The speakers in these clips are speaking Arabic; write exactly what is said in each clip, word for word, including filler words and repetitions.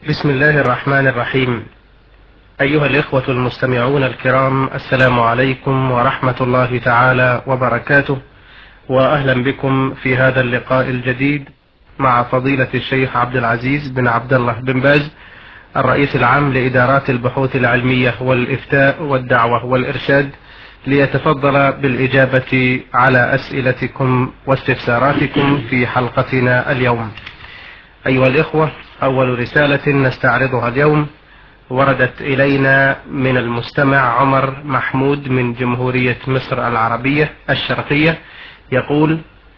بسم الله الرحمن الرحيم. أيها الإخوة المستمعون الكرام، السلام عليكم ورحمة الله تعالى وبركاته، وأهلا بكم في هذا اللقاء الجديد مع فضيلة الشيخ عبد العزيز بن عبد الله بن باز، الرئيس العام لإدارات البحوث العلمية والإفتاء والدعوة والإرشاد، ليتفضل بالإجابة على أسئلتكم واستفساراتكم في حلقتنا اليوم. أيها الإخوة، أول رسالة نستعرضها اليوم وردت إلينا من المستمع عمر محمود من جمهورية مصر العربية الشرقية، يقول: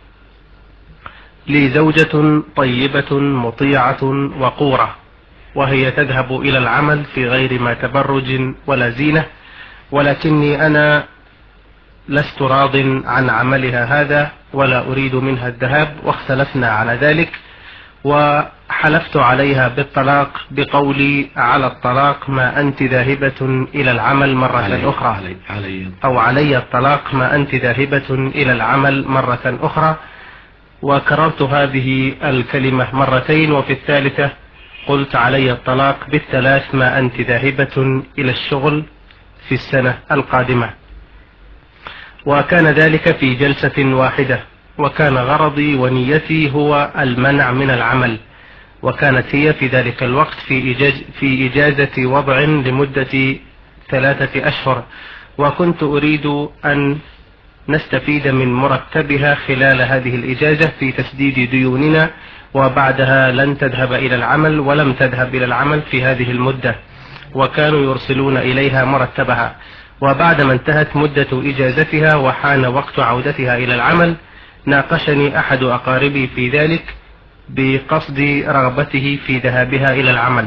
لي زوجة طيبة مطيعة وقورة، وهي تذهب إلى العمل في غير ما تبرج ولا زينة، ولكني أنا لست راض عن عملها هذا ولا أريد منها الذهاب، واختلفنا على ذلك، وحلفت عليها بالطلاق بقولي: على الطلاق ما أنت ذاهبة إلى العمل مرة علي أخرى علي علي أو علي الطلاق ما أنت ذاهبة إلى العمل مرة أخرى. وكررت هذه الكلمة مرتين، وفي الثالثة قلت: علي الطلاق بالثلاث ما أنت ذاهبة إلى الشغل في السنة القادمة. وكان ذلك في جلسة واحدة، وكان غرضي ونيتي هو المنع من العمل، وكانت هي في ذلك الوقت في, إجاز في إجازة وضع لمدة ثلاثة أشهر، وكنت أريد أن نستفيد من مرتبها خلال هذه الإجازة في تسديد ديوننا، وبعدها لن تذهب إلى العمل ولم تذهب إلى العمل في هذه المدة، وكانوا يرسلون إليها مرتبها. وبعدما انتهت مدة إجازتها وحان وقت عودتها إلى العمل، ناقشني أحد أقاربي في ذلك بقصد رغبته في ذهابها إلى العمل،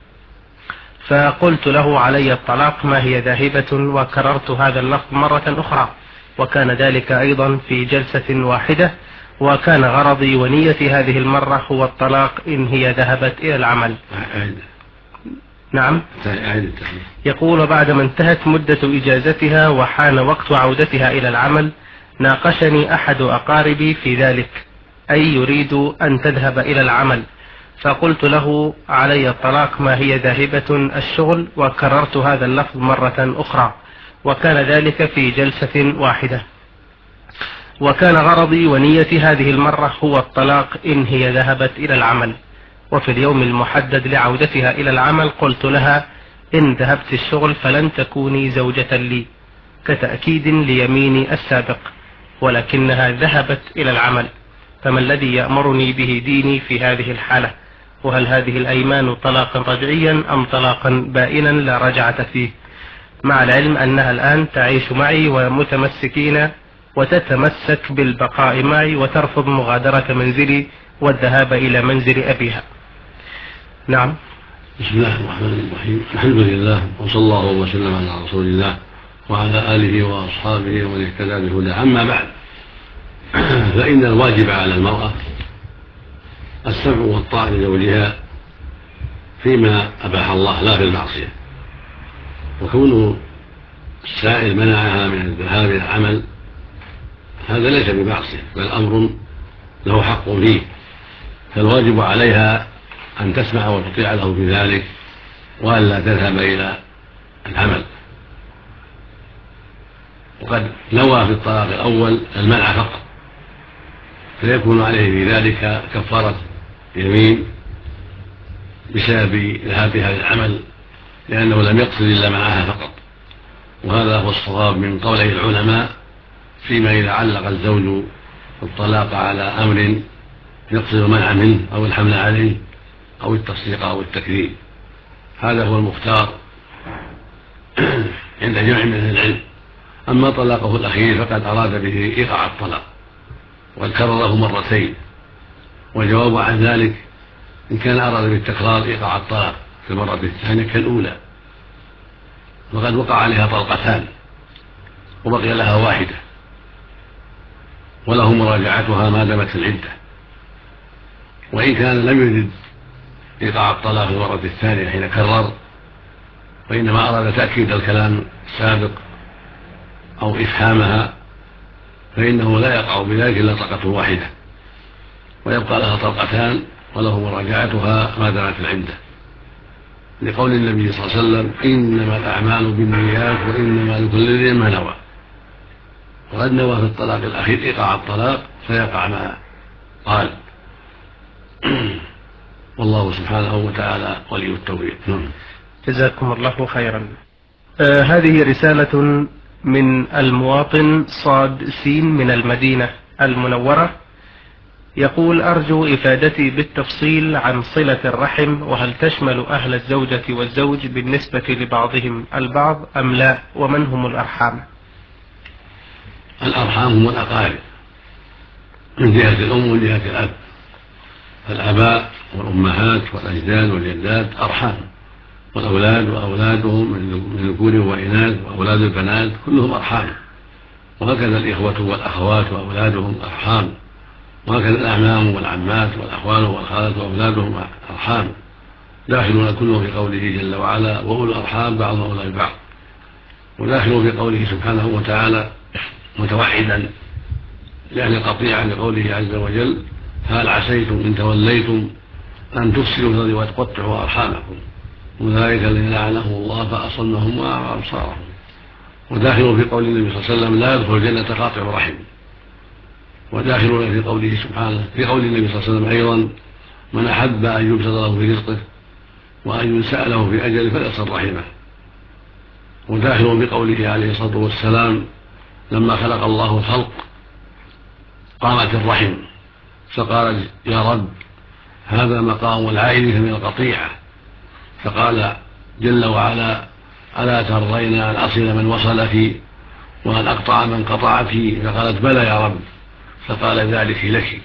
فقلت له: علي الطلاق ما هي ذاهبة، وكررت هذا اللفظ مرة أخرى، وكان ذلك أيضا في جلسة واحدة، وكان غرضي ونيتي هذه المرة هو الطلاق إن هي ذهبت إلى العمل. نعم. يقول: بعدما انتهت مدة إجازتها وحان وقت عودتها إلى العمل، ناقشني أحد أقاربي في ذلك، أي يريد أن تذهب إلى العمل، فقلت له: علي الطلاق ما هي ذاهبة الشغل، وكررت هذا اللفظ مرة أخرى، وكان ذلك في جلسة واحدة، وكان غرضي ونيتي هذه المرة هو الطلاق إن هي ذهبت إلى العمل. وفي اليوم المحدد لعودتها إلى العمل قلت لها: إن ذهبت الشغل فلن تكوني زوجة لي، كتأكيد ليميني السابق، ولكنها ذهبت إلى العمل، فما الذي يأمرني به ديني في هذه الحالة؟ وهل هذه الأيمان طلاقا رجعيا أم طلاقا بائنا لا رجعة فيه؟ مع العلم أنها الآن تعيش معي ومتمسكين وتتمسك بالبقاء معي، وترفض مغادرة منزلي والذهاب إلى منزل أبيها. نعم. بسم الله الرحمن الرحيم. الحمد لله، وصلى الله وسلم على رسول الله وعلى آله وأصحابه ومن اهتدى بهداه. أما بعد، فإن الواجب على المرأة السمع والطاعة لزوجها فيما أباح الله لا في المعصية، وكون السائل منعها من الذهاب إلى العمل هذا ليس بمعصية، بل أمر له حق فيه، فالواجب عليها أن تسمع وتطيع له في ذلك، وألا تذهب إلى العمل. وقد نوى في الطلاق الأول المنع فقط، فيكون عليه في ذلك كفارة يمين بسبب ذهابها للعمل، لأنه لم يقصد إلا معها فقط. وهذا هو الصواب من قوله العلماء فيما إذا علق الزوج الطلاق على أمر يقصد المنع منه أو الحمل عليه أو التصديق أو التكذيب، هذا هو المختار عند جمع من العلم. أما طلاقه الأخير فقد أراد به إيقاع الطلاق، وقد كرره مرتين، والجواب عن ذلك إن كان أراد بالتكرار إيقاع الطلاق في المرة الثانية كالأولى، وقد وقع عليها طلقتان وبقي لها واحدة، وله مراجعتها ما دامت في العدة. وإن كان لم يرد إيقاع الطلاق في المرة الثانية حين كرر، وإنما أراد تأكيد الكلام السابق أو إفهامها، فإنه لا يقع بذلك إلا طلقة واحدة، ويبقى لها طلقتان وله مراجعتها ما دامت في العدة. لقول النبي صلى الله عليه وسلم: إنما الأعمال بالنيات وإنما لكل امرئ ما نوى. وقد نوى في الطلاق الأخير إيقاع الطلاق فيقع ما قال. والله سبحانه وتعالى ولي التوفيق. جزاكم الله خيرا. آه هذه رسالة من المواطن صاد سين من المدينة المنورة، يقول: أرجو إفادتي بالتفصيل عن صلة الرحم، وهل تشمل أهل الزوجة والزوج بالنسبة لبعضهم البعض أم لا، ومن هم الأرحام؟ الأرحام هم الأقارب من جهة الأم ومن جهة الأب، الآباء والأمهات والأجداد والجدات أرحام، والأولاد وأولادهم من ذكور وإناث وأولاد البنات كلهم أرحام، وهكذا الإخوة والأخوات وأولادهم أرحام، وهكذا الأعمام والعمات والأخوال والخالات وأولادهم أرحام، داخلون كلهم في قوله جل وعلا: وأولو الأرحام بعضهم أولى ببعض. وداخلون في قوله سبحانه وتعالى متوحدا لأهل القطيعة لقوله عز وجل: هل عسيتم إن توليتم أن تفسدوا في الأرض وتقطعوا أرحامكم أولئك الذين لعنهم الله فأصمهم وأعمى أبصارهم. وداخلون في قول النبي صلى الله عليه وسلم: لا يدخل الجنة قاطع رحم. وداخلون في قوله سبحانه في قول النبي صلى الله عليه وسلم أيضا: من أحب أن يبسط له في رزقه وأن ينسأ له في أجله فليصل رحمه. وداخلون بقوله عليه الصلاة والسلام: لما خلق الله الخلق قامت الرحم فقال: يا رب هذا مقام العائد من القطيعة. فقال جل وعلا: ألا ترضين أن أصل من وصلك وأن أقطع من قطعك؟ فقالت: بلى يا رب. فقال: ذلك لك.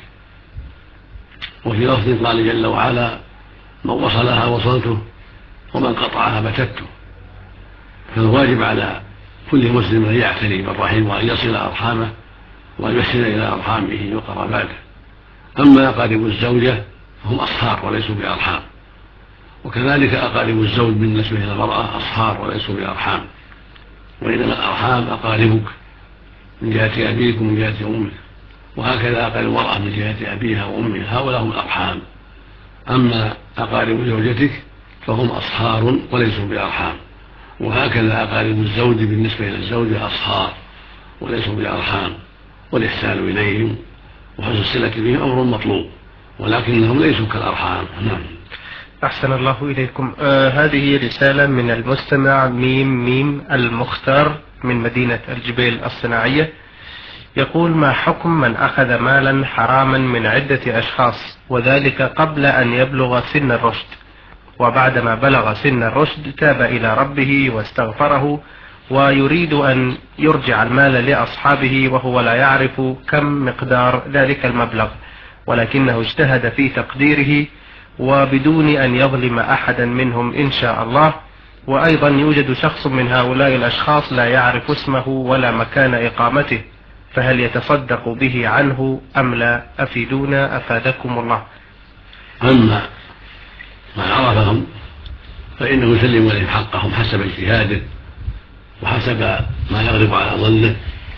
وفي لفظ قال جل وعلا: من وصلها وصلته ومن قطعها بتته. فالواجب على كل مسلم أن يعتني بالرحم وأن يصل أرحامه وأن يحسن إلى أرحامه وقراباته. أما أقارب الزوجة فهم أصهار وليسوا بأرحام، وكذلك أقارب الزوج بالنسبة إلى المرأة أصهار وليسوا بأرحام، وإنما الأرحام أقاربك من جهة أبيك ومن جهة أمك، وهكذا أقارب المرأة من جهة أبيها وأمها، هؤلاء هم الأرحام. أما أقارب زوجتك فهم أصهار وليسوا بأرحام، وهكذا أقارب الزوج بالنسبة إلى الزوجة أصهار وليسوا بأرحام، والإحسان إليهم وحسن الصلة بهم أمر مطلوب، ولكنهم ليسوا كالأرحام. نعم. أحسن الله إليكم. آه هذه رسالة من المستمع ميم ميم المختار من مدينة الجبيل الصناعية، يقول: ما حكم من أخذ مالا حراما من عدة أشخاص وذلك قبل أن يبلغ سن الرشد، وبعدما بلغ سن الرشد تاب إلى ربه واستغفره ويريد أن يرجع المال لأصحابه وهو لا يعرف كم مقدار ذلك المبلغ، ولكنه اجتهد في تقديره وبدون أن يظلم أحدا منهم إن شاء الله. وأيضا يوجد شخص من هؤلاء الأشخاص لا يعرف اسمه ولا مكان إقامته، فهل يتصدق به عنه أم لا؟ أفيدونا أفادكم الله. أما من عرفهم فإنه يسلم إليهم حقهم حسب اجتهاده وحسب ما يغلب على ظنه،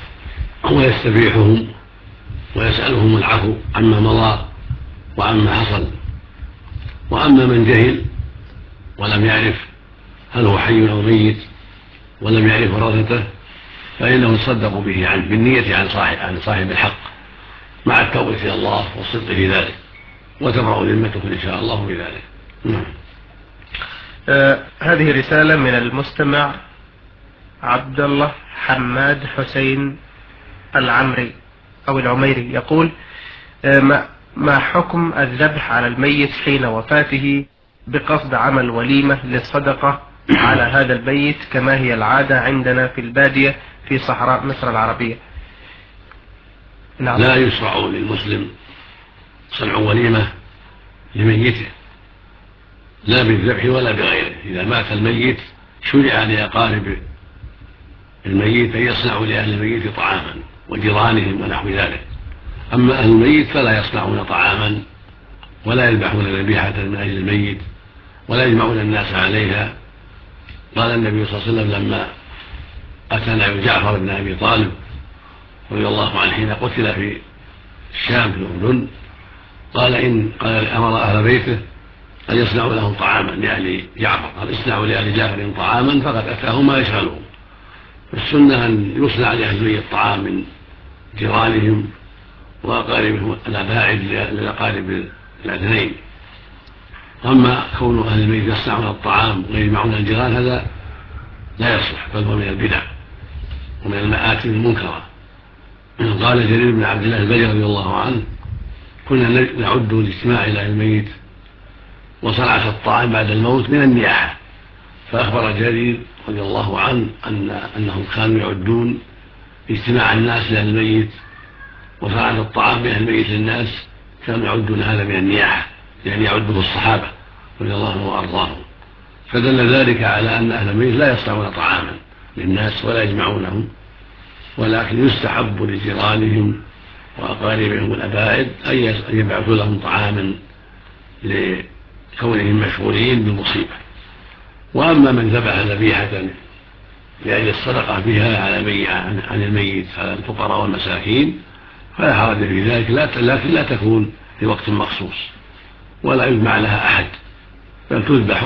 ويستبيحهم ويسألهم العفو عما مضى وعما حصل. وأما من جهل ولم يعرف هل هو حي أو ميت ولم يعرف ورثته فإنه يصدق به عنه بالنية عن صاحب, عن صاحب الحق مع التوبة إلى الله والصدق في ذلك، وتبرأ ذمته إن شاء الله بذلك. نعم. آه هذه رسالة من المستمع عبد الله حماد حسين العمري أو العميري، يقول: آه ما حكم الذبح على الميت حين وفاته بقصد عمل وليمة للصدقة على هذا البيت كما هي العادة عندنا في البادية في صحراء مصر العربية؟ نعم. لا يشرع للمسلم صنع وليمة لميته لا بالذبح ولا بغيره. إذا مات الميت شرع لأقارب الميت أن يصنعوا لأهل الميت طعاما وجيرانهم ونحو ذلك. أما أهل الميت فلا يصنعون طعاما ولا يذبحون ذبيحة من أجل الميت ولا يجمعون الناس عليها. قال النبي صلى الله عليه وسلم لما أتى نبي جعفر بن أبي طالب رضي الله عنه حين قتل في الشام في الأردن، قال إن قال أمر أهل بيته أن يصنعوا لهم طعاما لأهل جعفر، قال اصنعوا لأهل جعفر طعاما فقد أتاهم ما يشغلهم. السنة أن يصنع لأهل الميت طعام من جيرانهم وأقاربهم الأباعد للأقارب الاثنين. أما كون أهل الميت يصنعون الطعام ويجمعون الجيران هذا لا يصلح، بل هو من البدع ومن المآثم المنكرة. قال جرير بن عبد الله البجلي رضي الله عنه: كنا نعد الاجتماع إلى الميت وصنعة الطعام بعد الموت من النياحة. فأخبر جرير رضي الله عنه أن أنهم كانوا يعدون اجتماع الناس إلى الميت وصنعة الطعام بأهل الميت للناس كانوا يعدون هذا من النياحة، يعني يعده الصحابة رضي الله عنهم وأرضاهم. فدل ذلك على أن أهل الميت لا يصنعون طعاما للناس ولا يجمعونهم، ولكن يستحب لجيرانهم وأقاربهم الأباعد أن يبعثوا لهم طعاما لكونهم مشغولين بالمصيبة. وأما من ذبح ذبيحة لأجل الصدقة بها على عن الميت على الفقراء والمساكين فلا حرج في ذلك، لكن لا تكون في وقت مخصوص ولا يجمع لها أحد، بل تذبح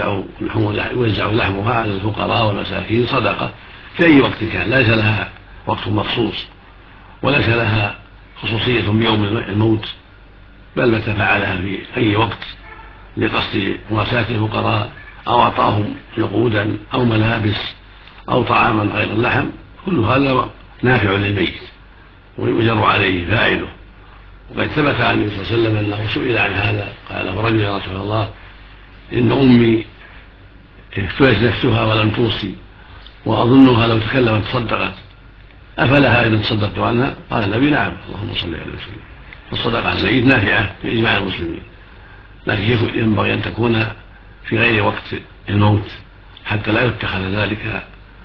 وتوزع لحمها على الفقراء والمساكين صدقة في أي وقت كان، ليس لها وقت مخصوص وليس لها خصوصية بيوم الموت، بل متى فعلها في أي وقت لقصد مواساة الفقراء أو أعطاهم نقودا أو ملابس أو طعاما غير اللحم، كل هذا نافع للميت ويؤجر عليه فاعله. وقد ثبت عن النبي صلى الله عليه وسلم أنه سئل عن هذا، قال له رجل: يا رسول الله، إن أمي افتلت نفسها ولم توصي وأظنها لو تكلمت صدقت، أفلها إذا تصدقت عنها؟ قال النبي: نعم، اللهم صل عليه وسلم. فالصدقة عن الميت نافعة في إجماع المسلمين، لكن ينبغي أن تكون في غير وقت الموت حتى لا يتخذ ذلك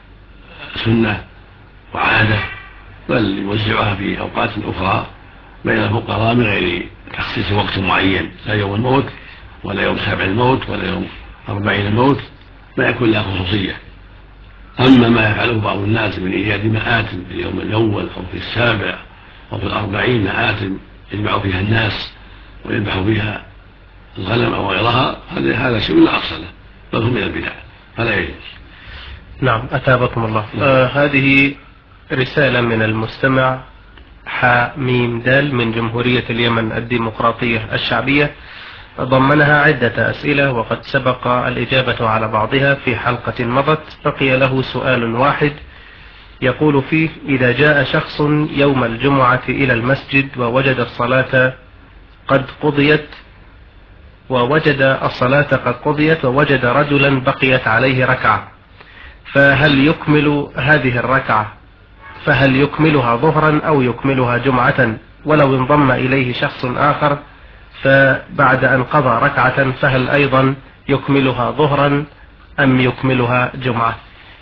سنة وعادة، بل يوزعها في أوقات أخرى بين الفقراء من غير تخصيص وقت معين، لا يوم الموت ولا يوم سابع الموت ولا يوم أربعين الموت، ما يكون لها خصوصية. أما ما يفعله بعض الناس من إيجاد مآتم في اليوم الأول أو في السابع أو في الأربعين، مآتم يجمع فيها الناس ويذبح فيها الغنم أو غيرها، هذا شيء لا أصل له، بل هو من البدع، فلا يجوز. نعم، أثابكم الله. آه هذه رسالة من المستمع حاء ميم دال من جمهورية اليمن الديمقراطية الشعبية، ضمنها عدة أسئلة وقد سبق الإجابة على بعضها في حلقة مضت. بقي له سؤال واحد يقول فيه: إذا جاء شخص يوم الجمعة إلى المسجد ووجد الصلاة قد قضيت ووجد الصلاة قد قضيت ووجد رجلا بقيت عليه ركعة، فهل يكمل هذه الركعة فهل يكملها ظهرا أو يكملها جمعة؟ ولو انضم إليه شخص آخر فبعد أن قضى ركعة فهل أيضا يكملها ظهرا أم يكملها جمعة؟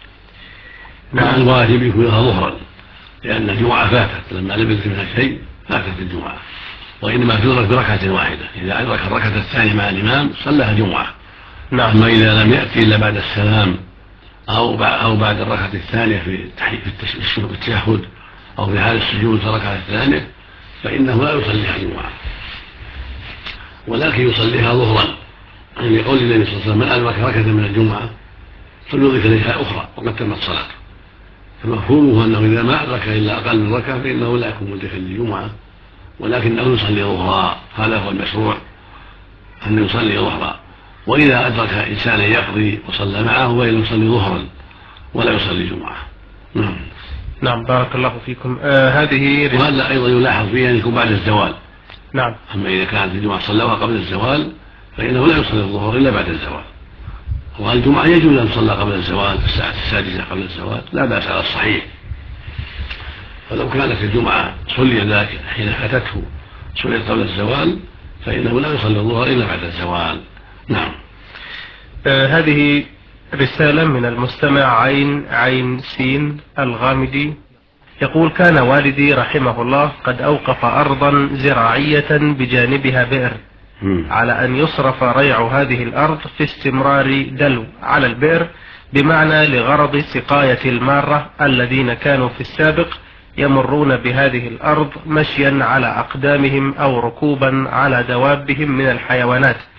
نعم، الواجب يكملها ظهرا، لأن الجمعة فاتت، لما لم يدرك منها شيء فاتت الجمعة، وإنما تدرك بركعة واحدة. إذا أدرك الركعة الثانية مع الإمام صلىها جمعة. نعم. أما إذا لم يأتي إلا بعد السلام أو أو بعد الركعة الثانية في التشهد أو في حال السجود في الركعة الثانية فإنه لا يصليها جمعة، ولكن يصليها ظهرا، يعني يقول النبي صلى الله عليه وسلم: من أدرك ركعة من الجمعة فليضيف إليها أخرى وقد تمت صلاته. فمفهومه أنه إذا ما أدرك إلا أقل من ركعة فإنه لا يكون مدركا للجمعة، ولكنه يصلي ظهرا، هذا هو المشروع، أن يصلي ظهرا. وإذا أدرك إنسانا يقضي وصلى معه وإن يصلي ظهرا ولا يصلي جمعة. نعم. نعم، بارك الله فيكم. آه هذه وهذا أيضا يلاحظ فيه أن يكون بعد الزوال. نعم. أما إذا كانت الجمعة صلوها قبل الزوال فإنه لا يصلي الظهر إلا بعد الزوال. والجمعة يجوز أن تصلى قبل الزوال الساعة السادسة قبل الزوال، لا بأس على الصحيح. فلو كانت الجمعة صلي ذلك حين فاتته صليت قبل الزوال فإنه لا يصلي الظهر إلا بعد الزوال. نعم. آه هذه رسالة من المستمع عين عين سين الغامدي، يقول: كان والدي رحمه الله قد أوقف أرضا زراعية بجانبها بئر على أن يصرف ريع هذه الأرض في استمرار دلو على البئر، بمعنى لغرض سقاية المارة الذين كانوا في السابق يمرون بهذه الأرض مشيا على أقدامهم أو ركوبا على دوابهم من الحيوانات،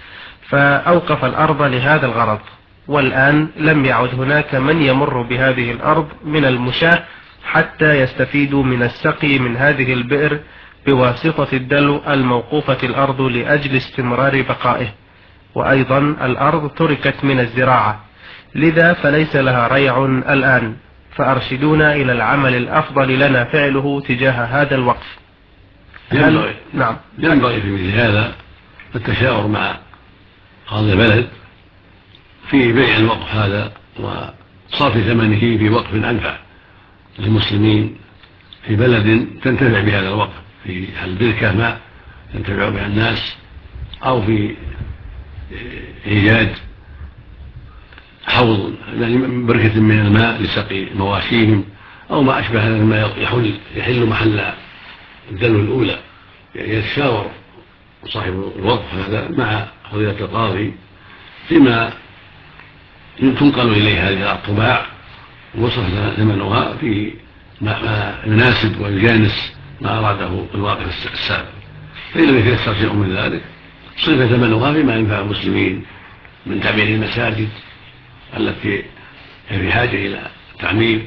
فأوقف الأرض لهذا الغرض، والآن لم يعد هناك من يمر بهذه الأرض من المشاة حتى يستفيدوا من السقي من هذه البئر بواسطة الدلو الموقوفة الأرض لأجل استمرار بقائه. وأيضا الأرض تركت من الزراعة، لذا فليس لها ريع الآن، فأرشدونا إلى العمل الأفضل لنا فعله تجاه هذا الوقف. ينبغي نعم ينبغي في مثل هذا التشاور مع قاضي البلد في بيع الوقف هذا وصرف ثمنه في وقف أنفع للمسلمين في بلد تنتفع بهذا الوقف، في البركة ماء ينتفع بها الناس، أو في إيجاد حوض يعني بركة من الماء لسقي مواشيهم أو ما أشبه هذا مما يحل يحل محل الدلو الأولى. يعني يتشاور صاحب الوقف هذا مع فضيلة القاضي فيما تنقل إليه هذه الطباع وصف ثمنها في ما يناسب ويجانس ما أراده الواقف السابق، فإن لم يتيسر شيء من ذلك صرف ثمنها فيما ينفع المسلمين من تعمير المساجد التي هي في حاجة إلى تعمير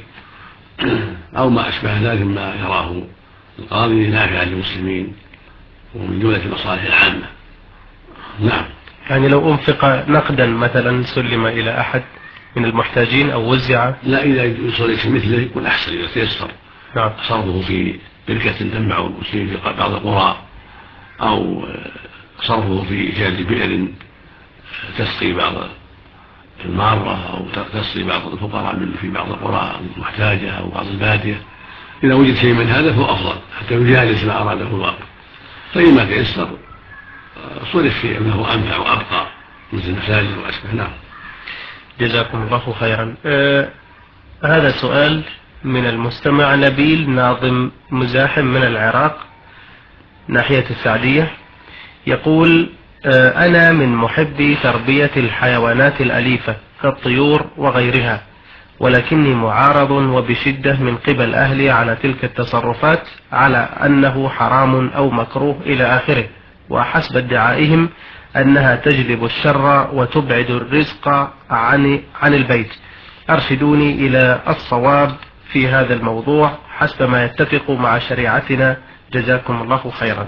أو ما أشبه ذلك مما يراه القاضي نافعا للمسلمين ومن جملة المصالح العامة. نعم. يعني لو أنفق نقدا مثلا سلم إلى أحد من المحتاجين أو وزع؟ لا، إذا يوصل مثله يكون أحسن إذا تيسر. نعم. صرفه في بركة تنفع المسلمين في بعض القرى، أو صرفه في إيجاد بئر تسقي بعض المارة أو تسقي بعض الفقراء في بعض القرى المحتاجة أو بعض البادية. إذا وجد شيء من هذا فهو أفضل حتى يجالس ما أراده الواقع، فإما تيسر صرف فيه أنه أنفع وأبقى مثل المساجد وأشبه. نعم. جزاكم الله خيرا. آه هذا سؤال من المستمع نبيل ناظم مزاحم من العراق ناحية السعدية، يقول: آه أنا من محبي تربية الحيوانات الأليفة كالطيور وغيرها، ولكني معارض وبشدة من قبل أهلي على تلك التصرفات على أنه حرام أو مكروه إلى آخره، وحسب ادعائهم أنها تجلب الشر وتبعد الرزق عن, عن البيت. أرشدوني إلى الصواب في هذا الموضوع حسب ما يتفق مع شريعتنا، جزاكم الله خيرا.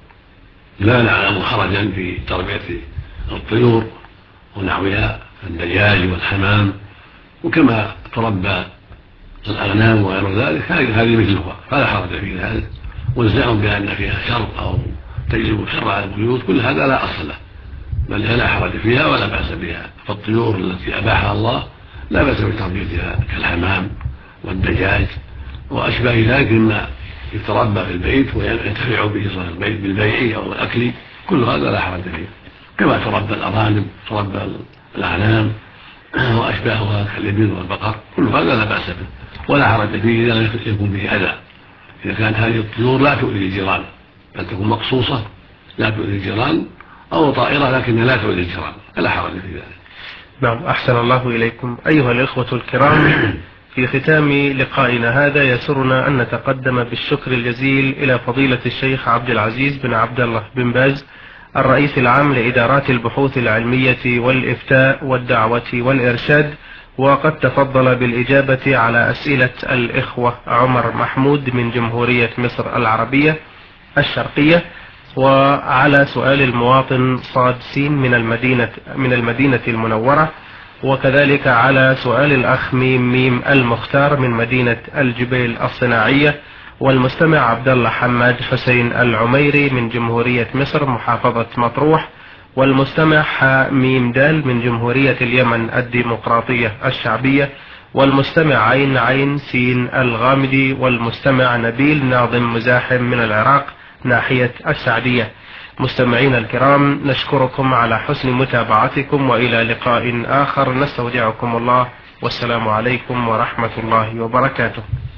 لا نعلم حرجا في تربية الطيور ونحوها الدجاج والحمام، وكما تربى الأغنام وغير ذلك هذه مثلها فلا حرج في ذلك، والزعم بأن فيها شر أو تجلب شر على البيوت كل هذا لا أصل له، بل لا حرج فيها ولا بأس بها. فالطيور التي أباحها الله لا بأس بتربيتها كالحمام والدجاج وأشباه ذلك مما يتربى في البيت وينتفع به صاحب البيت بالبيع أو الأكل، كل هذا لا حرج فيه، كما تربى الأرانب تربى الأغنام وأشباهها كالإبل والبقر، كل هذا لا بأس به ولا حرج فيه إذا لم يكن به أذى. إذا كانت هذه الطيور لا تؤذي الجيران بل تكون مقصوصة لا تؤذي الجيران، أو طائرة لكنها لا تؤذي الجيران فلا حرج في ذلك. نعم، أحسن الله إليكم. أيها الإخوة الكرام، في ختام لقائنا هذا يسرنا أن نتقدم بالشكر الجزيل إلى فضيلة الشيخ عبد العزيز بن عبد الله بن باز الرئيس العام لإدارات البحوث العلمية والإفتاء والدعوة والإرشاد، وقد تفضل بالإجابة على أسئلة الإخوة عمر محمود من جمهورية مصر العربية الشرقية، وعلى سؤال المواطن صاد سين من المدينة من المدينة المنورة، وكذلك على سؤال الأخ ميم ميم المختار من مدينة الجبيل الصناعية، والمستمع عبد الله حماد حسين العميري من جمهورية مصر محافظة مطروح، والمستمع ميم دال من جمهورية اليمن الديمقراطية الشعبية، والمستمع عين عين سين الغامدي، والمستمع نبيل ناظم مزاحم من العراق ناحية السعدية. مستمعين الكرام، نشكركم على حسن متابعتكم، وإلى لقاء آخر نستودعكم الله، والسلام عليكم ورحمة الله وبركاته.